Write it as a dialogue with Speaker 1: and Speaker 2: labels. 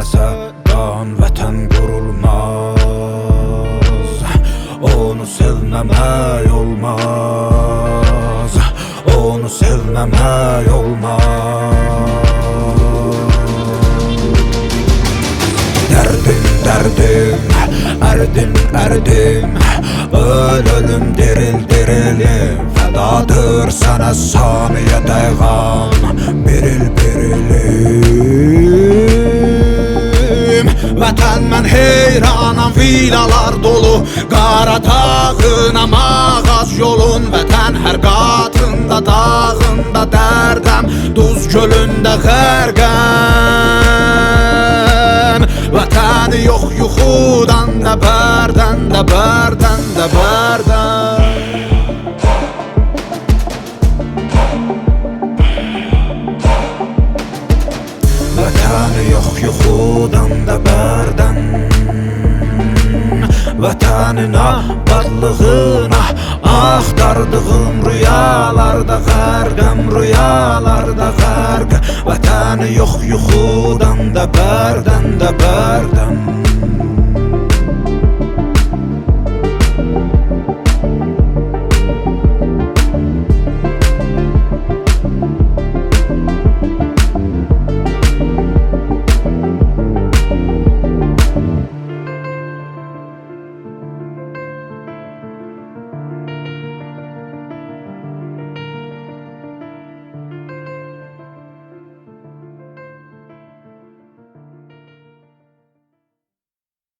Speaker 1: sevməsə qan vətən qurulmaz. Onu sevməmək olmaz, onu sevməmək olmaz. Dərdim, dərdim, ərdim, ərdim, ölüm, diril, dirilim. Fədadır sənə saniyə dəqiqam, biril, birilim. Vətən mən heyranam, vilalar dolu, Qaradağınam, ağac yolun. Vətən hər qatında, dağında dərdəm, duz gölündə qərqəm. Vətəni yox yuxudan da bərdən, də bərdən, də bərdən. Vətəni yox yuxudan da bərdən, vətənin abadlığına axtardığım rüyalarda qərqəm, rüyalarda qərq. Vətəni yox yuxudan da bərdən, də bərdən.